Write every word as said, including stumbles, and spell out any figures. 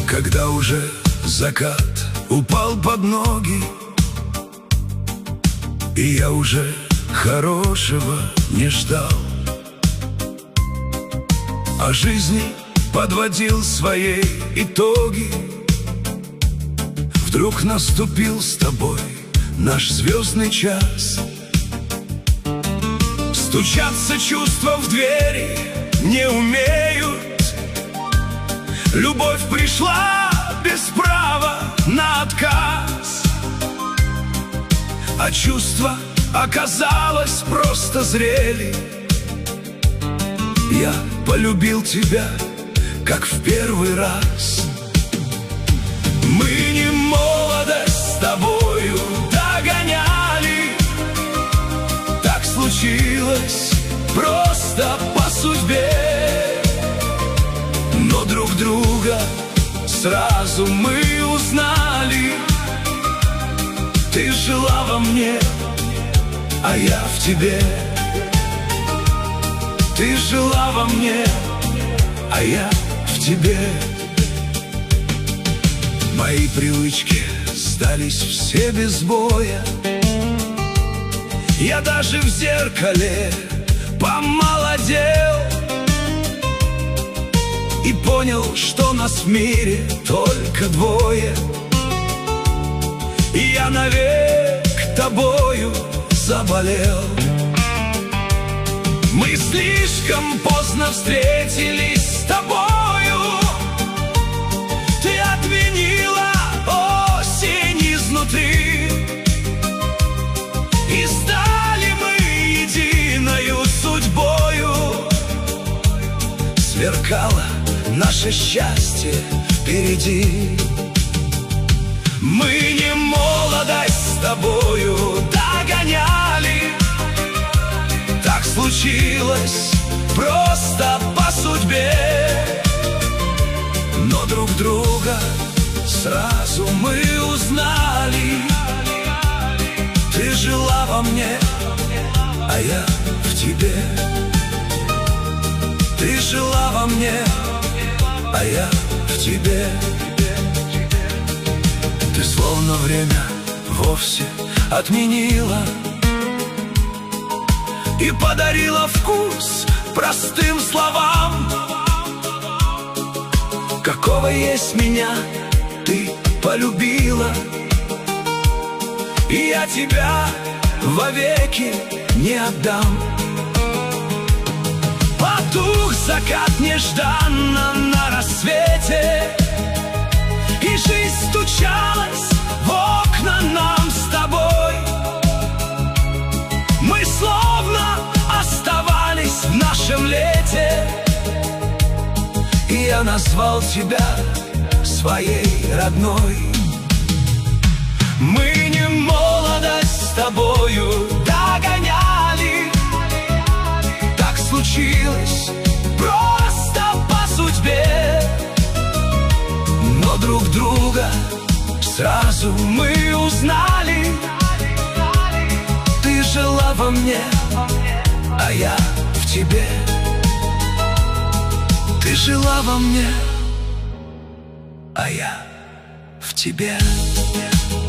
Когда уже закат упал под ноги, и я уже хорошего не ждал, а жизни подводил свои итоги, вдруг наступил с тобой наш звездный час. Стучатся чувства в двери не умеют, любовь пришла без права на отказ, а чувства оказалось просто зрели. Я полюбил тебя, как в первый раз. Мы не молодость с тобою догоняли, так случилось просто по судьбе. Но друг друга сразу мы узнали. Ты жила во мне, а я в тебе. Ты жила во мне, а я в тебе. Мои привычки сдались все без боя. Я даже в зеркале помолодел и понял, что нас в мире только двое. И я навек тобою заболел. Мы слишком поздно встретились с тобою. Ты отменила осень изнутри, и стали мы единою судьбою. Сверкало наше счастье впереди. Мы не молодость с тобою догоняли, так случилось просто по судьбе. Но друг друга сразу мы узнали. Ты жила во мне, а я в тебе. Ты жила во мне, а я в тебе. Ты словно время вовсе отменила и подарила вкус простым словам. Какого есть меня ты полюбила, и я тебя вовеки не отдам. Потух закат нежданно на рассвете, и жизнь стучалась в окна нам с тобой. Мы словно оставались в нашем лете, и я назвал тебя своей родной. Мы не молодость с тобою догоняли, так случилось просто по судьбе. Но друг друга сразу мы узнали. Ты жила во мне, а я в тебе. Ты жила во мне, а я в тебе.